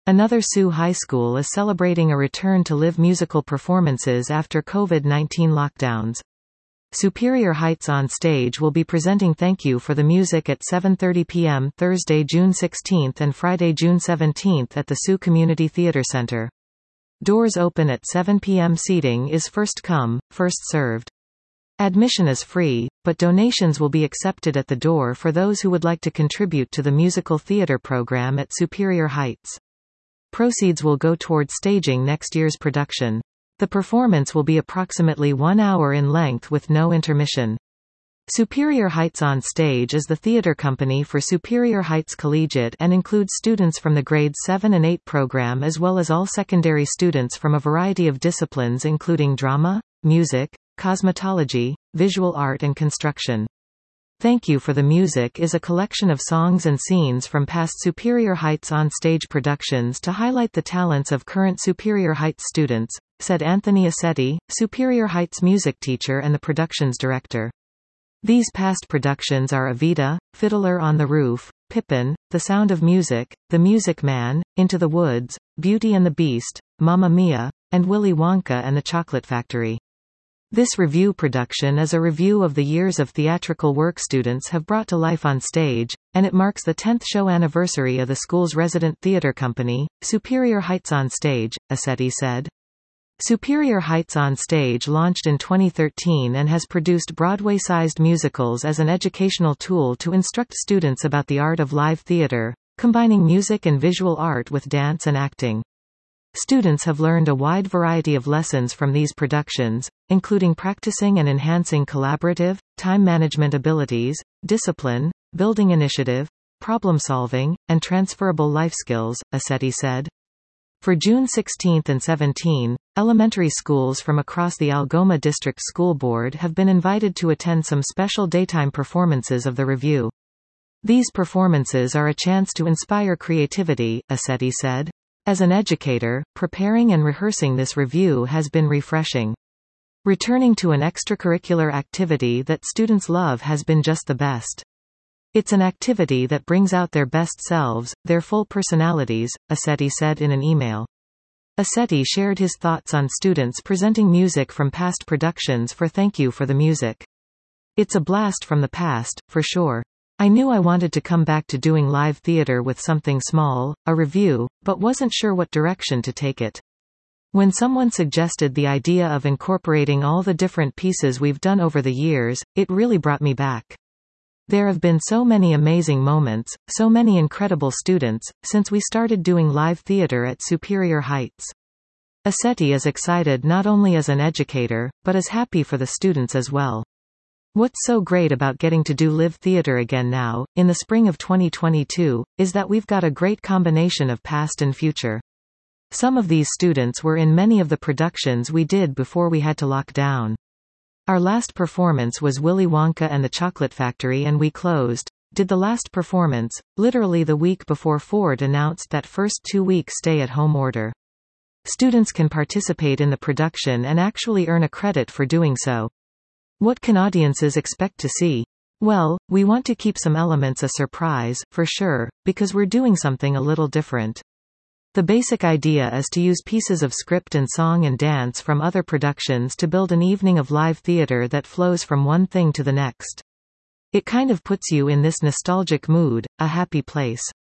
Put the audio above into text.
Another Sioux High School is celebrating a return to live musical performances after COVID-19 lockdowns. Superior Heights On Stage will be presenting Thank You for the Music at 7:30 p.m. Thursday, June 16 and Friday, June 17 at the Sioux Community Theater Center. Doors open at 7 p.m. Seating is first come, first served. Admission is free, but donations will be accepted at the door for those who would like to contribute to the musical theater program at Superior Heights. Proceeds will go toward staging next year's production. The performance will be approximately 1 hour in length with no intermission. Superior Heights On Stage is the theater company for Superior Heights Collegiate and includes students from the grades 7 and 8 program as well as all secondary students from a variety of disciplines including drama, music, cosmetology, visual art and construction. Thank You for the Music is a collection of songs and scenes from past Superior Heights On Stage productions to highlight the talents of current Superior Heights students, said Anthony Assetti, Superior Heights music teacher and the production's director. These past productions are Evita, Fiddler on the Roof, Pippin, The Sound of Music, The Music Man, Into the Woods, Beauty and the Beast, Mamma Mia, and Willy Wonka and the Chocolate Factory. This review production is a review of the years of theatrical work students have brought to life on stage, and it marks the 10th show anniversary of the school's resident theater company, Superior Heights On Stage, Assetti said. Superior Heights On Stage launched in 2013 and has produced Broadway-sized musicals as an educational tool to instruct students about the art of live theater, combining music and visual art with dance and acting. Students have learned a wide variety of lessons from these productions, including practicing and enhancing collaborative, time management abilities, discipline, building initiative, problem solving, and transferable life skills, Assetti said. For June 16 and 17, elementary schools from across the Algoma District School Board have been invited to attend some special daytime performances of the review. These performances are a chance to inspire creativity, Assetti said. As an educator, preparing and rehearsing this review has been refreshing. Returning to an extracurricular activity that students love has been just the best. It's an activity that brings out their best selves, their full personalities, Assetti said in an email. Assetti shared his thoughts on students presenting music from past productions for Thank You for the Music. It's a blast from the past, for sure. I knew I wanted to come back to doing live theater with something small, a review, but wasn't sure what direction to take it. When someone suggested the idea of incorporating all the different pieces we've done over the years, it really brought me back. There have been so many amazing moments, so many incredible students, since we started doing live theater at Superior Heights. Assetti is excited not only as an educator, but is happy for the students as well. What's so great about getting to do live theater again now, in the spring of 2022, is that we've got a great combination of past and future. Some of these students were in many of the productions we did before we had to lock down. Our last performance was Willy Wonka and the Chocolate Factory and we did the last performance, literally the week before Ford announced that first 2-week stay-at-home order. Students can participate in the production and actually earn a credit for doing so. What can audiences expect to see? Well, we want to keep some elements a surprise, for sure, because we're doing something a little different. The basic idea is to use pieces of script and song and dance from other productions to build an evening of live theater that flows from one thing to the next. It kind of puts you in this nostalgic mood, a happy place.